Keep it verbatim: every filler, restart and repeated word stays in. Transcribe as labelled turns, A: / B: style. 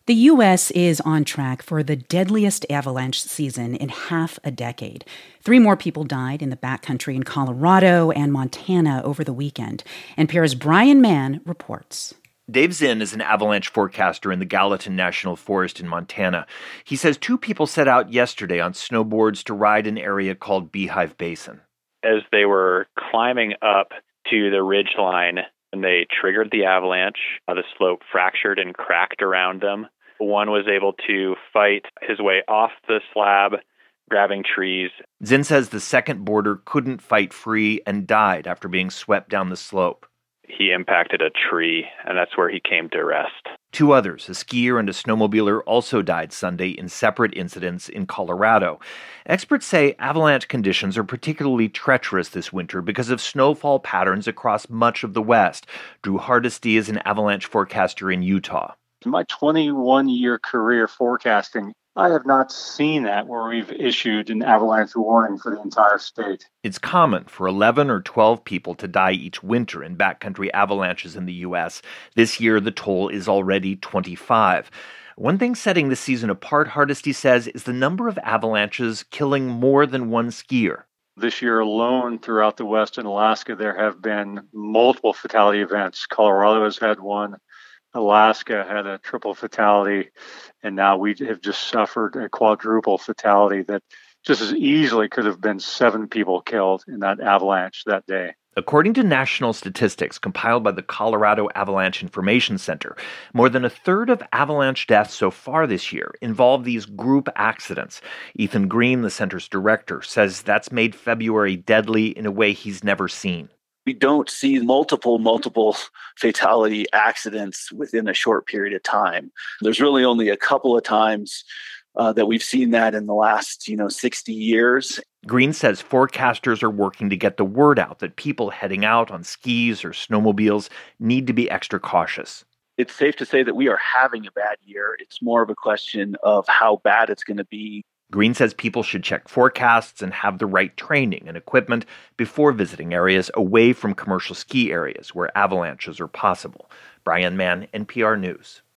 A: The U S is on track for the deadliest avalanche season in half a decade. Three more people died in the backcountry in Colorado and Montana over the weekend. N P R's Brian Mann reports.
B: Dave Zinn is an avalanche forecaster in the Gallatin National Forest in Montana. He says two people set out yesterday on snowboards to ride an area called Beehive Basin.
C: As they were climbing up to the ridge line, and they triggered the avalanche, uh, the slope fractured and cracked around them. One was able to fight his way off the slab, grabbing trees.
B: Zinn says the second boarder couldn't fight free and died after being swept down the slope.
C: He impacted a tree, and that's where he came to rest.
B: Two others, a skier and a snowmobiler, also died Sunday in separate incidents in Colorado. Experts say avalanche conditions are particularly treacherous this winter because of snowfall patterns across much of the West. Drew Hardesty is an avalanche forecaster in Utah.
D: In my twenty-one-year career forecasting, I have not seen that where we've issued an avalanche warning for the entire state.
B: It's common for eleven or twelve people to die each winter in backcountry avalanches in the U S. This year, the toll is already twenty-five. One thing setting this season apart, Hardesty says, is the number of avalanches killing more than one skier.
D: This year alone, throughout the West and Alaska, there have been multiple fatality events. Colorado has had one. Alaska had a triple fatality, and now we have just suffered a quadruple fatality that just as easily could have been seven people killed in that avalanche that day.
B: According to national statistics compiled by the Colorado Avalanche Information Center, more than a third of avalanche deaths so far this year involve these group accidents. Ethan Green, the center's director, says that's made February deadly in a way he's never seen.
E: We don't see multiple, multiple fatality accidents within a short period of time. There's really only a couple of times uh, that we've seen that in the last, you know, sixty years.
B: Green says forecasters are working to get the word out that people heading out on skis or snowmobiles need to be extra cautious.
E: It's safe to say that we are having a bad year. It's more of a question of how bad it's going to be.
B: Green says people should check forecasts and have the right training and equipment before visiting areas away from commercial ski areas where avalanches are possible. Brian Mann, N P R News.